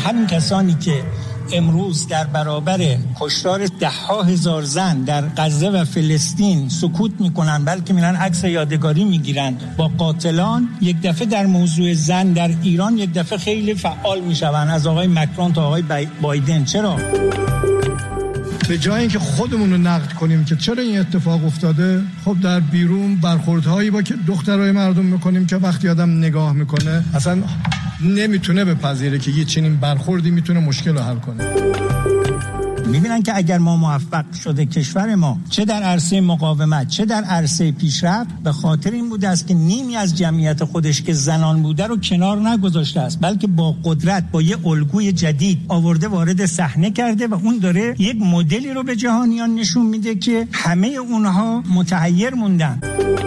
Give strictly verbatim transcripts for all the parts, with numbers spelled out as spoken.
همین کسانی که امروز در برابر کشتار ده ها هزار زن در غزه و فلسطین سکوت میکنن، بلکه میرن عکس یادگاری میگیرن با قاتلان، یک دفعه در موضوع زن در ایران یک دفعه خیلی فعال میشون، از آقای مکرون تا آقای بایدن. چرا؟ به جای اینکه خودمون رو نقد کنیم که چرا این اتفاق افتاده، خب در بیرون برخوردهایی با که دخترای مردم میکنیم که وقتی آدم نگاه میکنه اصلا نمیتونه بپذیره که یه چنین برخوردی میتونه مشکل رو حل کنه. میبینن که اگر ما موفق شده کشور ما چه در عرصه مقاومت چه در عرصه پیشرفت، به خاطر این بوده است که نیمی از جمعیت خودش که زنان بوده رو کنار نگذاشته است، بلکه با قدرت با یه الگوی جدید آورده وارد صحنه کرده و اون داره یک مدلی رو به جهانیان نشون میده که همه اونها متحیر موندن.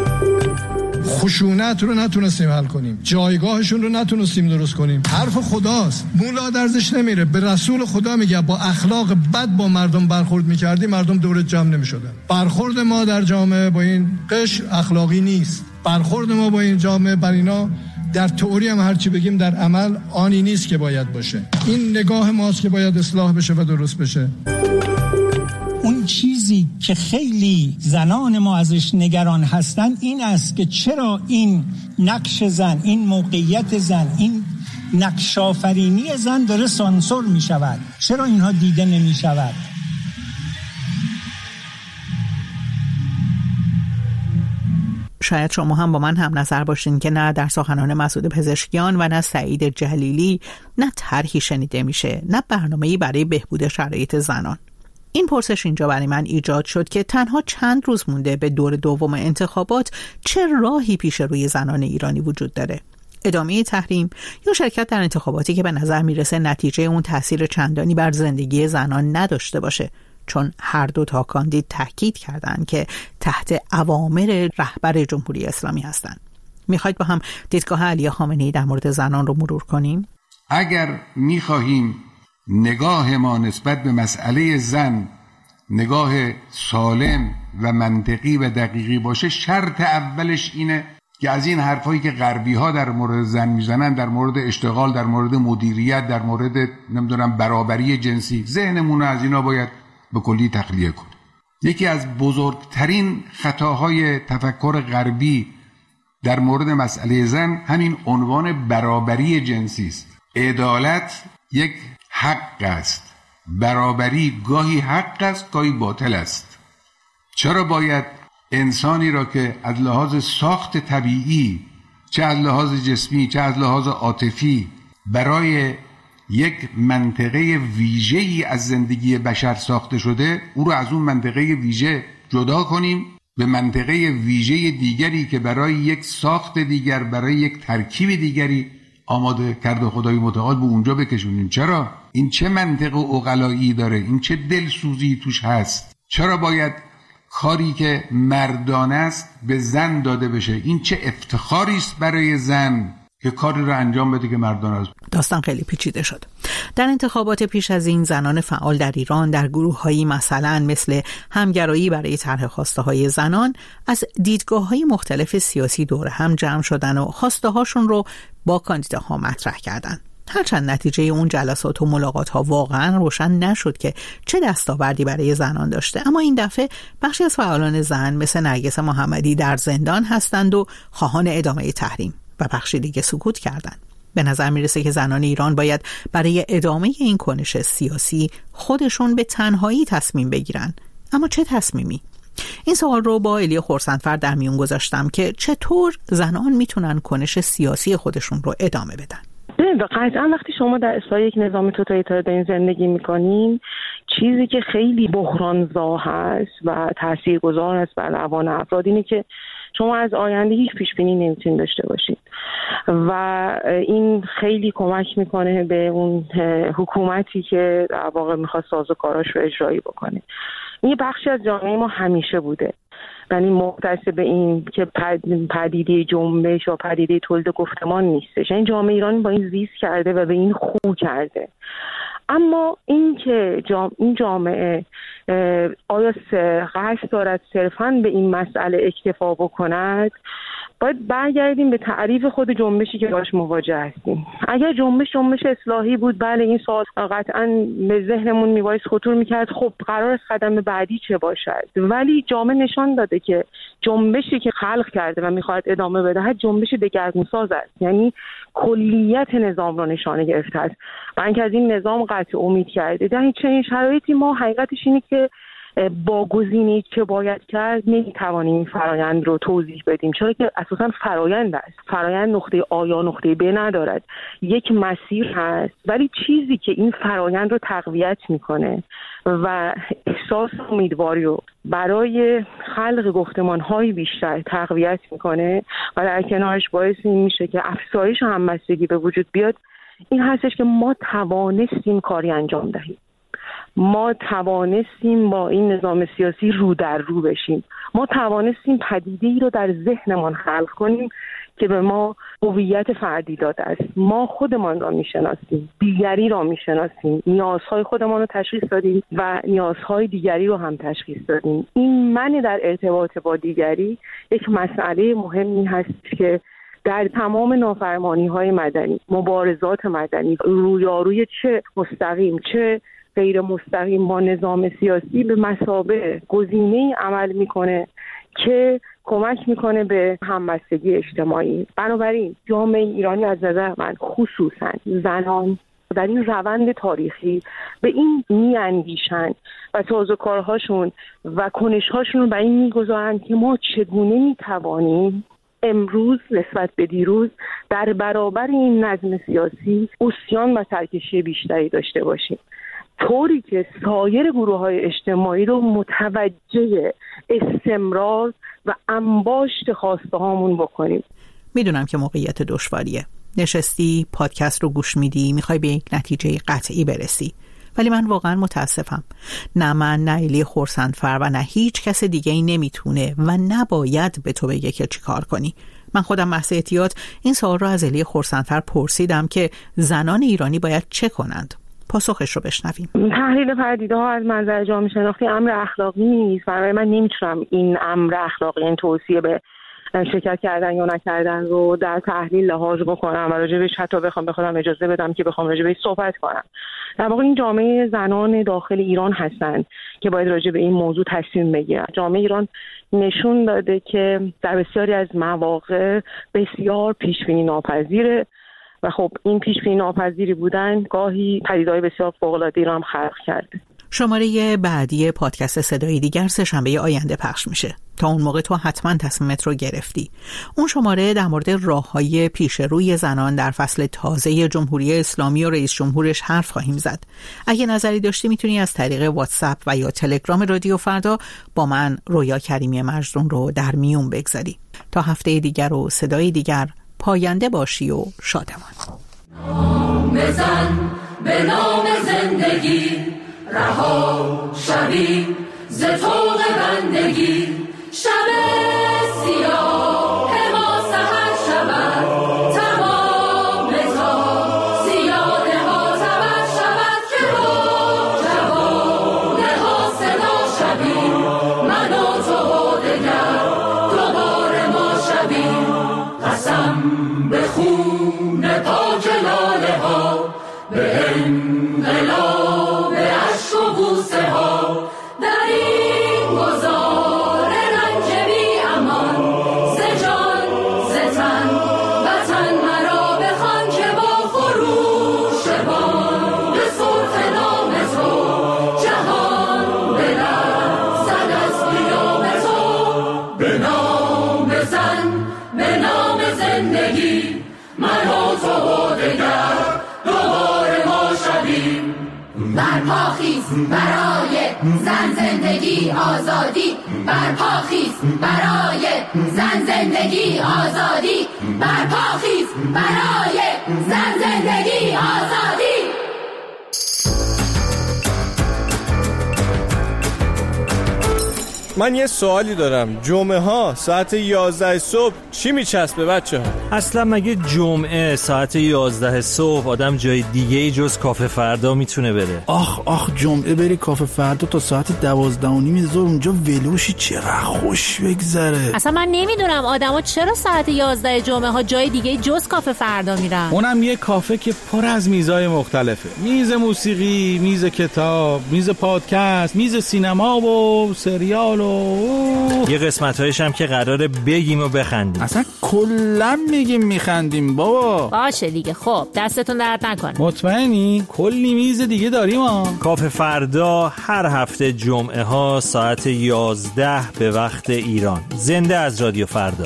خشونت رو نتونستیم حل کنیم، جایگاهشون رو نتونستیم درست کنیم. حرف خداست، مولا درزش نمیره، به رسول خدا میگه با اخلاق بد با مردم برخورد میکردی مردم دورت جمع نمیشدن. برخورد ما در جامعه با این قشر اخلاقی نیست، برخورد ما با این جامعه بر اینا در تئوری هم هرچی بگیم در عمل آنی نیست که باید باشه. این نگاه ماست که باید اصلاح بشه و درست بشه. اون چیزی که خیلی زنان ما ازش نگران هستن این است که چرا این نقش زن، این موقعیت زن، این نقش آفرینی زن داره سانسور می شود، چرا اینها دیده نمی شود؟ شاید شما هم با من هم نظر باشین که نه در سخنان مسعود پزشکیان و نه سعید جلیلی نه طرحی شنیده میشه، نه برنامه‌ای برای بهبود شرایط زنان. این پرسش اینجا برای من ایجاد شد که تنها چند روز مونده به دور دوم انتخابات، چه راهی پیش روی زنان ایرانی وجود داره؟ ادامه تحریم یا شرکت در انتخاباتی که به نظر میرسه نتیجه اون تاثیر چندانی بر زندگی زنان نداشته باشه، چون هر دو تا کاندید تاکید کردن که تحت اوامر رهبر جمهوری اسلامی هستن. میخواید با هم دیدگاه علی خامنه‌ای در مورد زنان رو مرور کنیم؟ اگر میخواهیم نگاه ما نسبت به مسئله زن نگاه سالم و منطقی و دقیقی باشه، شرط اولش اینه که از این حرفایی که غربی ها در مورد زن میزنن، در مورد اشتغال، در مورد مدیریت، در مورد نمیدونم برابری جنسی، ذهنمون از اینا باید به کلی تخلیه کنیم. یکی از بزرگترین خطاهای تفکر غربی در مورد مسئله زن همین عنوان برابری جنسی است. عدالت یک حق است، برابری گاهی حق است گاهی باطل است. چرا باید انسانی را که از لحاظ ساخت طبیعی، چه از لحاظ جسمی چه از لحاظ عاطفی، برای یک منطقه ویژه‌ای از زندگی بشر ساخته شده، او را از اون منطقه ویژه جدا کنیم، به منطقه ویژه دیگری که برای یک ساخت دیگر، برای یک ترکیب دیگری آماده کرده خدای متعال به اونجا بکشونیم؟ چرا؟ این چه منطق و عقلایی داره؟ این چه دلسوزی توش هست؟ چرا باید کاری که مردانه است به زن داده بشه؟ این چه افتخاری است برای زن که کاری رو انجام بده که مردانه است. داستان خیلی پیچیده شد. در انتخابات پیش از این زنان فعال در ایران در گروه‌هایی مثلا مثل همگرایی برای طرح خواسته‌های زنان از دیدگاه‌های مختلف سیاسی دور هم جمع شدن و خواسته‌هاشون رو با کاندیداها مطرح کردن. هرچند نتیجه اون جلسات و ملاقات‌ها واقعا روشن نشد که چه دستاوردی برای زنان داشته، اما این دفعه بخشی از فعالان زن مثل نرگس محمدی در زندان هستند و خواهان ادامه تحریم و بخشی دیگه سکوت کردند. به نظر میرسه که زنان ایران باید برای ادامه این کنش سیاسی خودشون به تنهایی تصمیم بگیرن. اما چه تصمیمی؟ این سوال رو با الیا خرسندفر در میون گذاشتم که چطور زنان میتونن کنش سیاسی خودشون رو ادامه بدن. قطعا وقتی شما در اصلاح یک نظام توتالیتار دارین زندگی میکنین، چیزی که خیلی بحرانزا هست و تاثیرگذار است بر روان افراد اینه که شما از آینده هیچ پیش بینی نمیتونید داشته باشید و این خیلی کمک میکنه به اون حکومتی که در واقع میخواد سازوکاراش رو اجرایی بکنه. این بخشی از جامعه ما همیشه بوده، یعنی مختص به این که پدیده جنبش و پدیده تولید گفتمان نیستش. این جامعه ایران با این زیست کرده و به این خو کرده. اما این که جام... این جامعه آیا قصد دارد صرفاً به این مسئله اکتفا بکند، باید برگردیم به تعریف خود جنبشی که باش مواجه هستیم. اگر جنبش جنبش اصلاحی بود، بله این سوال قطعاً به ذهنمون میبایست خطور میکرد خب قرار است قدم بعدی چه باشد. ولی جامعه نشان داده که جنبشی که خلق کرده و میخواد ادامه بدهد جنبش دگرگونساز است، یعنی کلیت نظام را نشانه گرفته است و اینکه از این نظام قطع امید کرده. در این چنین شرایطی ما حقیقتش اینه که با گزینه‌ای که باید کرد نمیتوانیم این فرایند رو توضیح بدیم، چرا که اساساً فرایند است. فرایند نقطه آ یا نقطه ب ندارد، یک مسیر هست، ولی چیزی که این فرایند رو تقویت میکنه و احساس امیدواری رو برای خلق گفتمان‌های بیشتر تقویت میکنه و در کنارش باعث این میشه که افزایش همبستگی به وجود بیاد، این هستش که ما توانستیم کاری انجام دهیم. ما توانستیم با این نظام سیاسی رو در رو بشیم. ما توانستیم پدیده‌ای رو در ذهنمان خلق کنیم که به ما هویت فردی داده است. ما خودمان را میشناسیم، دیگری را میشناسیم، نیازهای خودمان رو تشخیص دادیم و نیازهای دیگری رو هم تشخیص دادیم. این من در ارتباط با دیگری یک مسئله مهمی هست که در تمام نافرمانی‌های مدنی، مبارزات مدنی، رویاروی چه مستقیم چه غیر مستقیم با نظام سیاسی به مثابه گزینه‌ای عمل میکنه که کمک میکنه به همبستگی اجتماعی. بنابراین جامعه ایرانی از نظر من خصوصا زنان در این روند تاریخی به این میاندیشن و سازوکارهاشون و کنشهاشون رو به این میگذارن که ما چگونه میتوانیم امروز نسبت به دیروز در برابر این نظم سیاسی عصیان و سرکشی بیشتری داشته باشیم، طوری که سایر گروه‌های اجتماعی رو متوجه استمرار و انباشت خواسته هامون بکنیم. میدونم که موقعیت دشواریه. نشستی، پادکست رو گوش میدی، میخوای به یک نتیجه قطعی برسی. ولی من واقعا متاسفم. نه من، نه ایلی خورسندفر و نه هیچ کس دیگه ای نمیتونه و نباید به تو بگه که چی کار کنی. من خودم محض احتیاط این سوال رو از ایلی خورسندفر پرسیدم که زنان ایرانی باید چه کنند. پاسخش رو بشنویم. تحلیل پدیده ها از منظر جامعه شناختی امر اخلاقی نیست. برای من نمیتونم این امر اخلاقی، این توصیه به شرکت کردن یا نکردن رو در تحلیل لحاظ بکنم و راجبش حتی بخوام بخوام اجازه بدم که بخوام راجبش صحبت کنم. در واقع این جامعه زنان داخل ایران هستن که باید راجب این موضوع تصمیم بگیرن. جامعه ایران نشون داده که در بسیاری از مواقع بسیار پیشبینی ناپذیره و خب این پیشبینی ناپذیری بودن گاهی پدیده‌های بسیار فوق‌العاده‌ای رو هم خلق کرده. شماره بعدی پادکست صدای دیگر سه‌شنبه آینده پخش میشه. تا اون موقع تو حتما تصمیمت رو گرفتی. اون شماره در مورد راه‌های پیش روی زنان در فصل تازه جمهوری اسلامی و رئیس جمهورش حرف خواهیم زد. اگه نظری داشتی میتونی از طریق واتساپ و یا تلگرام رادیو فردا با من رویا کریمی مجنون رو در میون بگذاری. تا هفته دیگر و صدای دیگر پاینده باشی و شادمان. نام زن به نام زندگی رها شوی ز طوق بندگی، شب سیاه ما سحر شود تمام تا سیاه ها تبر شود که با جوانه ها صدا شوی من و تو دگر دوباره ما شوی، قسم به خون پاک لاله ها به انقلاب عشق و بوسه ها در این گذار رنج بی امان ز جان ز تن وطن مرا بخوان که با خروش بان به سرخ نام تو جهان بلرزد از قیام تو، به نام زن به نام زندگی من و تو دگر دوباره ما شویم. برپاخیز برای زن زندگی آزادی، برپاخیز برای زن زندگی آزادی، برپاخیز برای زن زندگی آزادی. من یه سوالی دارم، جمعه ها ساعت یازده صبح چی میچسبه بچه ها؟ اصلا مگه جمعه ساعت یازده صبح آدم جای دیگه جز کافه فردا میتونه بره؟ آخ آخ جمعه بری کافه فردا تا ساعت دوازده و نیم ظهر اونجا ولوشی، چقدر خوش بگذره. اصلا من نمیدونم آدما چرا ساعت یازده جمعه ها جای دیگه جز کافه فردا میرن. اونم یه کافه که پر از میزای مختلفه، میز موسیقی، میز کتاب، میز پادکست، میز سینما و سریال و یه قسمت‌هایش هم که قراره بگیم و بخندیم. اصلا کلا میگیم میخندیم بابا. باشه دیگه، خب دستتون درد نکنه. مطمئنی؟ کلی میز دیگه داریم ها. کافه فردا هر هفته جمعه ها ساعت یازده به وقت ایران. زنده از رادیو فردا.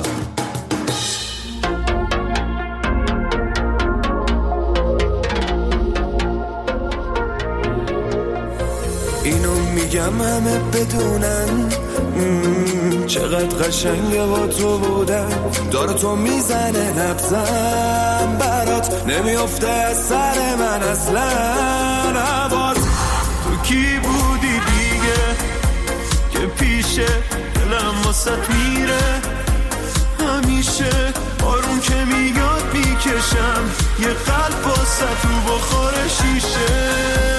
اینو میگم همه بدونن چقدر قشنگه با تو بودن، داره تو میزنه نبزم برات نمیافته از سر من اصلا. نواز تو کی بودی دیگه که پیشه دلم واسط میره همیشه، آروم که میاد میکشم یه قلب واسط تو بخور شیشه.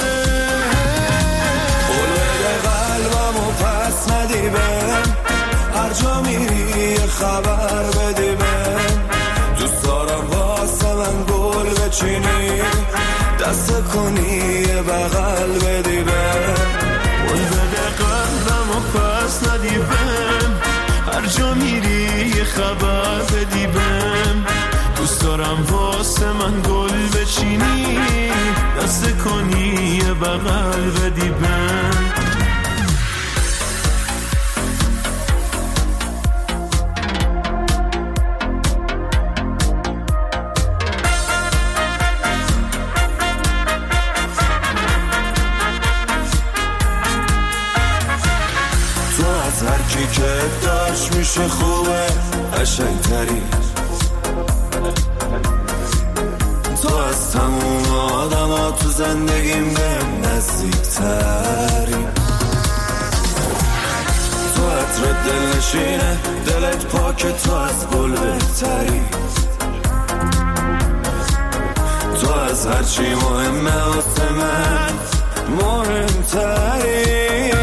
قلبمو پس ندی بهم، هر جا میری یه خبر بدی بهم، دوست دارم واسه من گل بچینی، دست کنی یه بغل بدی بهم. گل بده قلبمو پس ندی بهم، هر جا میری یه خبر بدی بهم، دوست دارم واسه من گل بچینی، دست کنی یه بغل بدی بهم. هرکی که داشت میشه خوبه قشنگتری، تو از تموم آدم ها تو زندگیم بهم نزدیکتری، تو عطر دل نشینه دلت پاک، تو از گل بهتری، تو از هرچی مهمه واسه من مهمتری.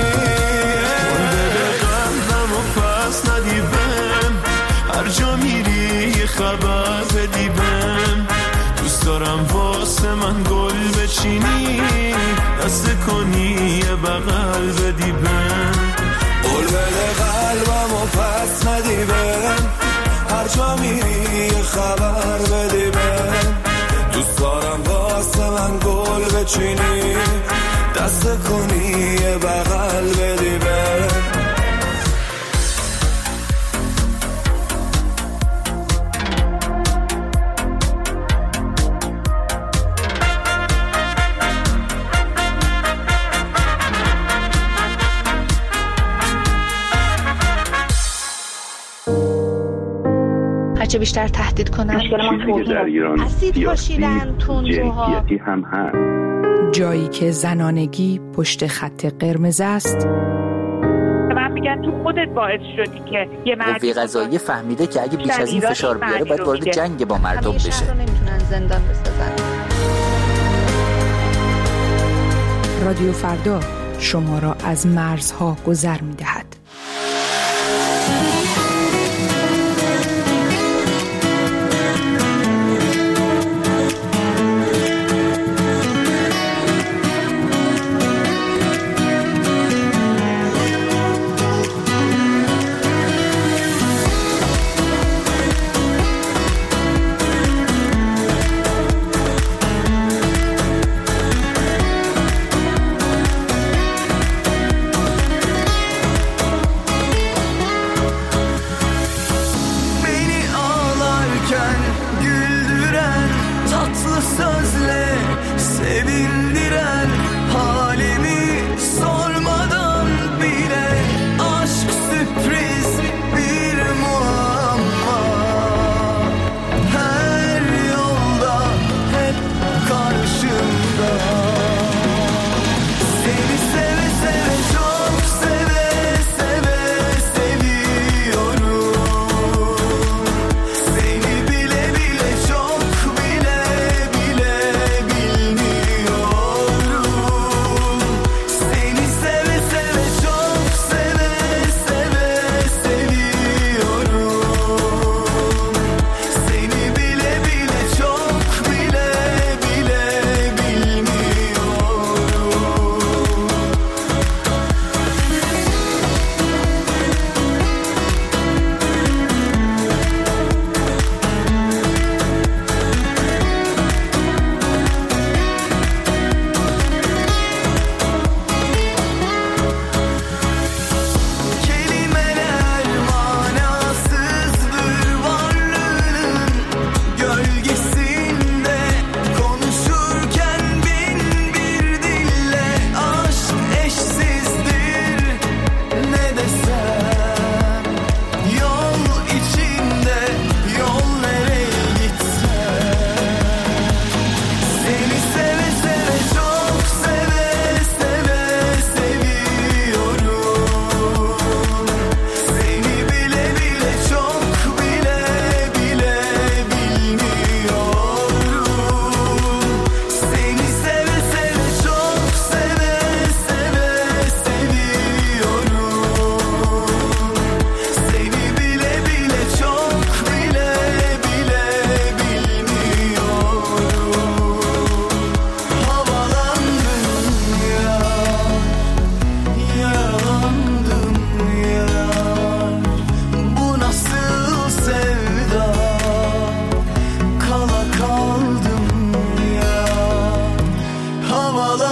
هر جا میری یه خبر بدی بهم، دوست دارم واسه من گل بچینی، دست کنی یه بغل بدی بهم. قول بده قلبمو پس ندی بهم، هر جا میری یه خبر بدی بهم، دوست دارم واسه من گل بچینی، دست کنی یه بغل بدی بهم. چه بیشتر تهدید کنن چیزی که در ایران سیاسی جنسیتی هم هست. جایی که زنانگی پشت خط قرمز است. من میگن تو خودت باعث شدی که یه مرد قوه قضاییه فهمیده که اگه بیش از این فشار بیاره باید وارد جنگ با مردم بشه. همیشه نمیتونن زندان بسازن. رادیو فردا شما را از مرزها گذر میدهد.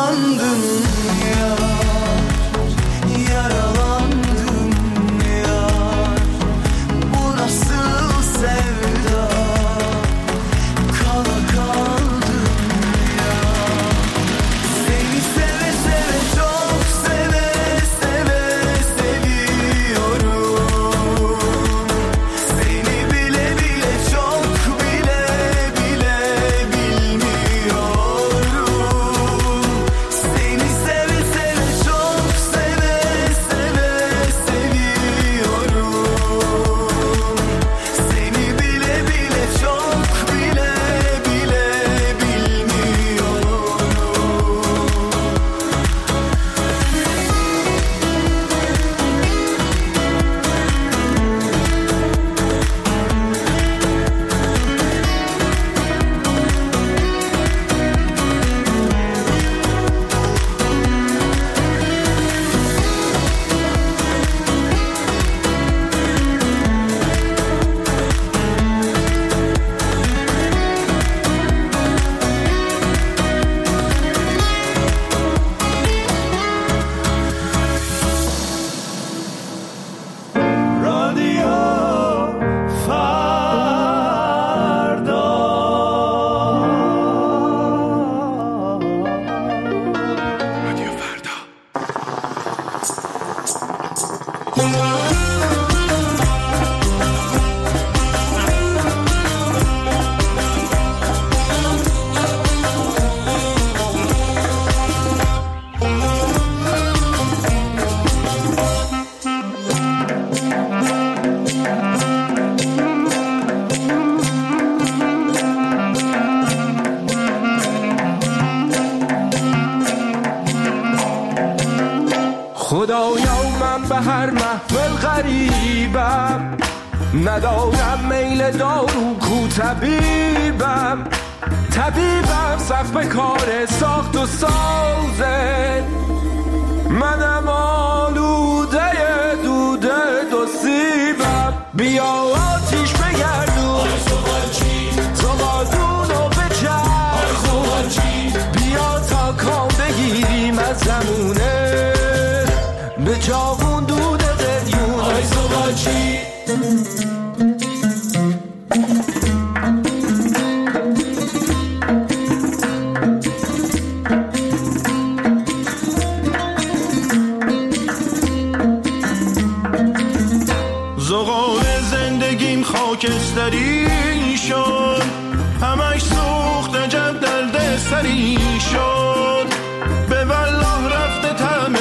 yaralandım yar, yaralandım yar. Bu nasıl sevda, kala kaldım yar. Seni seve seve çok seve seve seviyorum. Seni bile bile çok bile bile bilmiyorum. Seni seve seve çok seve seve seviyorum. Seni bile bile çok bile bile bilmiyorum. رادیو فردا. رادیو فردا. خدایا من به هر محفل غریبم، ندارم میل دارو کو طبیبم. طبیبم سخت به کار ساخت و سازه، منم آلوده دوده دو سیبم. بیا آتیش بگردون زغالدونو بچرخون، بیا تا کام بگیریم از زمونه به چاقون دود قلیون. آی زغالچی زغال زندگیم خاکستری شد، همش سوخت عجب دلده سری شد. به والله رفته طعم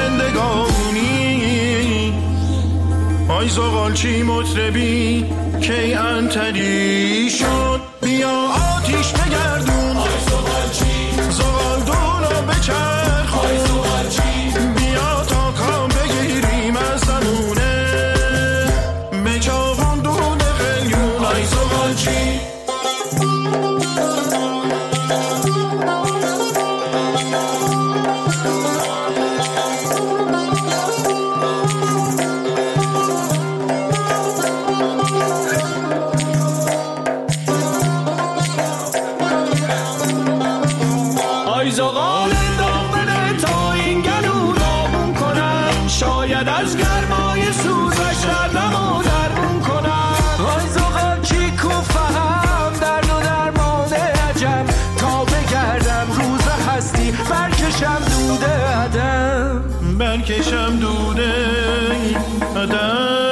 زندگانی، آی زغالچی مطربی کی انتری شد. بیا آتیش بگردون زغالدونو بچرخون، بیا تا کام بگیریم از زمونه به چاقون دود قلیون. آی زغالچی زغال دامنه تا این گلو دامون کنم، شاید از گرمای سوزش دردمو درمون کنم. آی زغالچی کو فهم درد و درمان عجب، تا بگردم روز هستی برکشم دوده عدم، برکشم دوده عدم.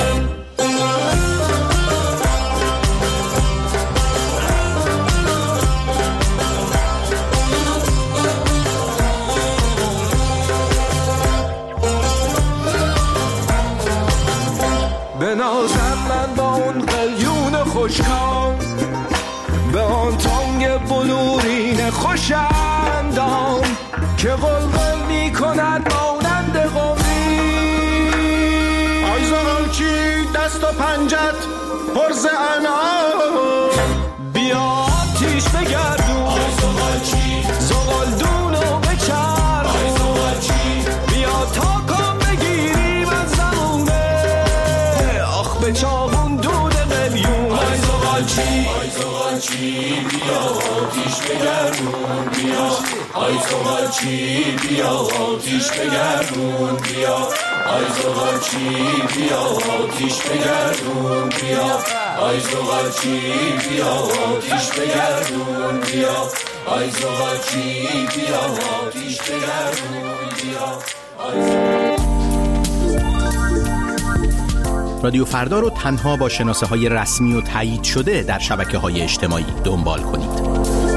بنازم من با اون قلیون خوشکام، به آن تانگ بلورین خوشندام که قلقل می کند مانند قومی. آی زغالچی دست و پنجت پرز انعام، بیا آتیش بگردون زغالدونو بچرخون، بیا تا کام بگیریم از زمونه آخ به چاقون دود قلیون. آی زغالچی آی زغالچی بیا آتیش بگردون، بیا آی زغال چی بیا آتیش بگردون بیا آی زغال چی بیا آتیش بگردون بیا آی زغال چی بیا آتیش بگردون بیا آی زغال چی بیا آتیش بگردون بیا. رادیو فردا رو تنها با شناسه های رسمی و تایید شده در شبکه های اجتماعی دنبال کنید.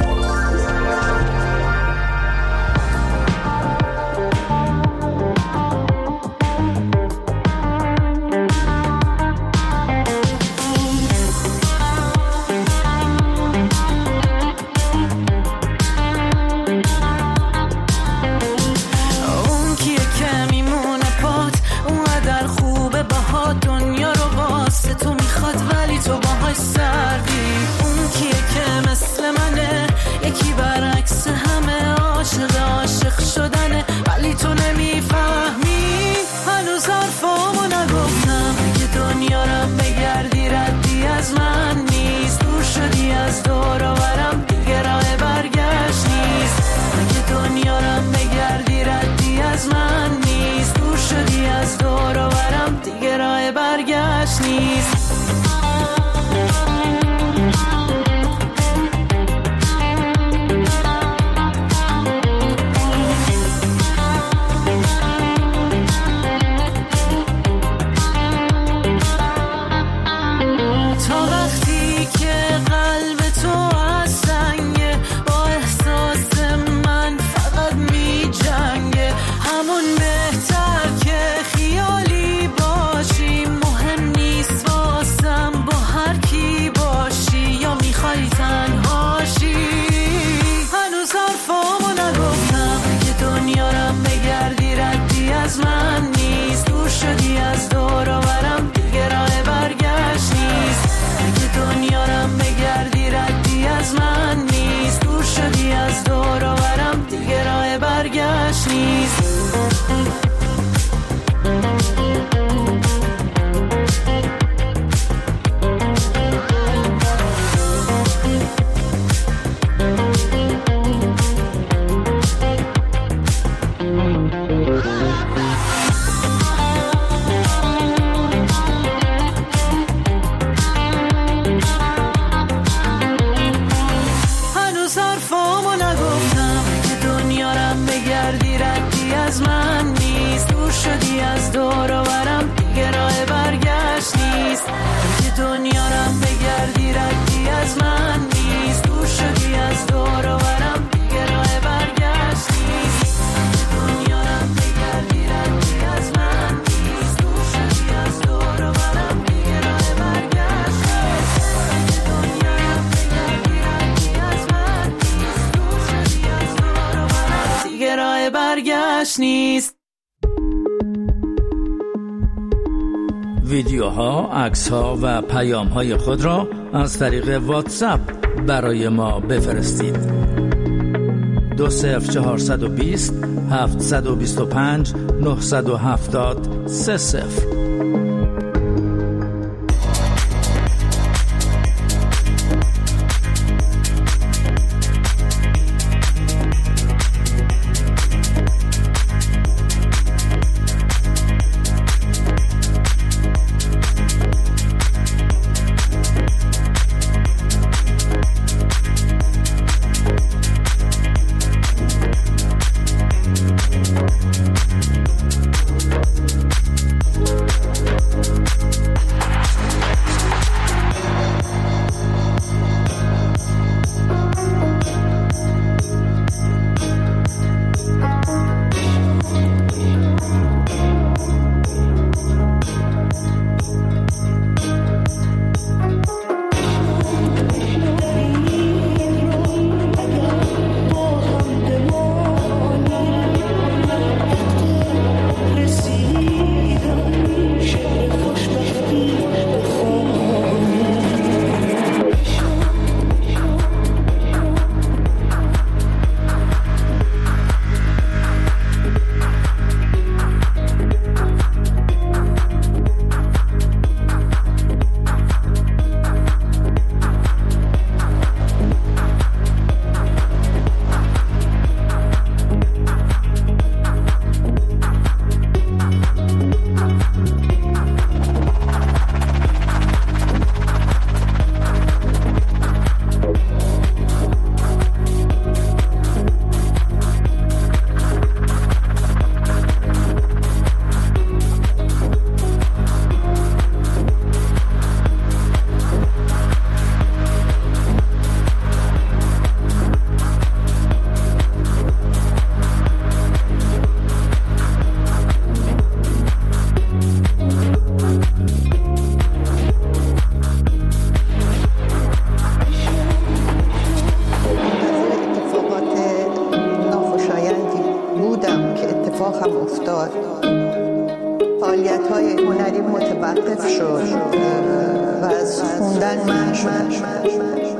نیست. ویدیوها، عکس‌ها و پیام‌های خود را از طریق واتساپ برای ما بفرستید. دو صفر چهارصد و بیست هفتصد و بیست و پنج نهصد و هفتاد سه صفر. اتفاق هم افتاد. فعالیت های هنری متوقف شد و از خوندن من شدم.